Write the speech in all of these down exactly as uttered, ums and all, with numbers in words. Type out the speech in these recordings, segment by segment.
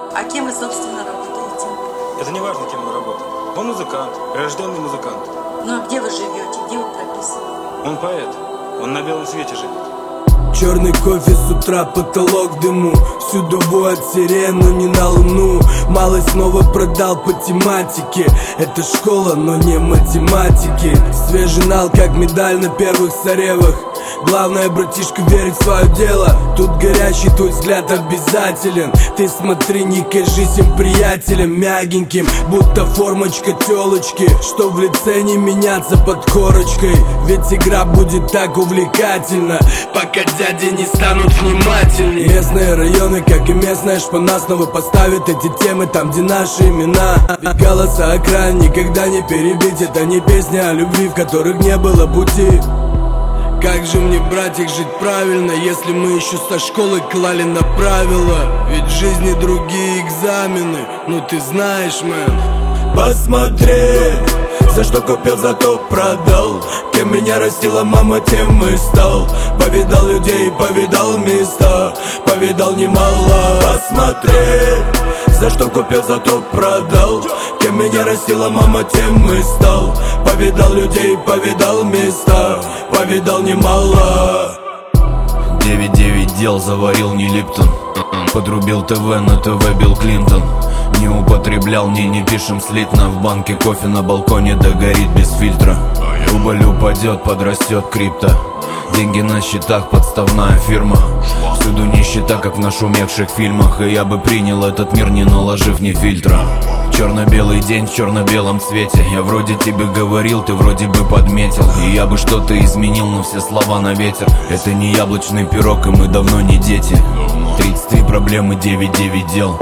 А кем вы, собственно, работаете? Это не важно, кем он работает. Он музыкант, прирожденный музыкант. Ну а где вы живете? Где вы прописаны? Он поэт. Он на белом свете живет. Черный кофе с утра, потолок в дыму. Всюду воет сирену, не на луну. Малость снова продал по тематике. Это школа, но не математики. Свежий нал, как медаль на первых соревах. Главное, братишка, верить в свое дело. Тут горячий, твой взгляд обязателен. Ты смотри, не кажись им приятелем мягеньким, будто формочка телочки, что в лице не меняться под корочкой. Ведь игра будет так увлекательна, пока дяди не станут внимательнее. Местные районы, как и местная шпана, снова поставят эти темы там, где наши имена. Ведь голоса окраин никогда не перебить. Это не песни о любви, в которых не было пути. Как же мне, братик, жить правильно, если мы еще со школы клали на правила? Ведь в жизни другие экзамены, ну ты знаешь, мэн. Посмотри, за что купил, зато продал. Кем меня растила мама, тем и стал. Повидал людей, повидал места, повидал немало. Посмотри, за что купил, зато продал. Кем меня растила мама, тем и стал. Повидал людей, повидал места, повидал немало. Девять девять дел заварил не Липтон. Подрубил ТВ, на ТВ Билл Клинтон. Не употреблял, не, не пишем слитно. В банке кофе на балконе догорит без фильтра. Рубль упадет, подрастет крипто. Деньги на счетах, подставная фирма. Всюду нищета, как в нашумевших фильмах. И я бы принял этот мир, не наложив ни фильтра. Черно-белый день в черно-белом цвете. Я вроде тебе говорил, ты вроде бы подметил. И я бы что-то изменил, но все слова на ветер. Это не яблочный пирог, и мы давно не дети. Тридцать три проблемы, девять девять дел.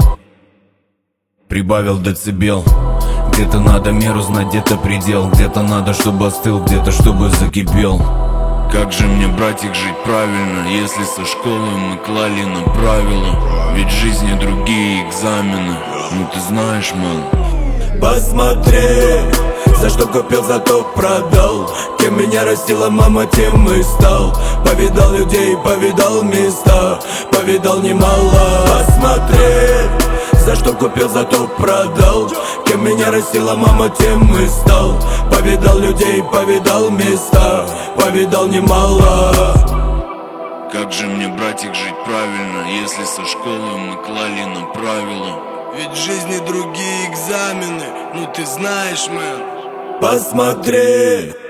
Прибавил децибел. Где-то надо меру знать, где-то предел. Где-то надо, чтобы остыл, где-то чтобы закипел. Как же мне, братик, жить правильно, если со школы мы клали на правила? Ведь в жизни другие экзамены, ну ты знаешь, мэн. Посмотри, за что купил, зато продал. Кем меня растила мама, тем и стал. Повидал людей, повидал места, повидал немало. Посмотри, за что купил, зато продал. Кем меня растила мама, тем и стал. Повидал людей, повидал места, повидал немало. Как же мне, братик, жить правильно, если со школы мы клали на правила? Ведь в жизни другие экзамены, ну ты знаешь, мэн. Посмотри,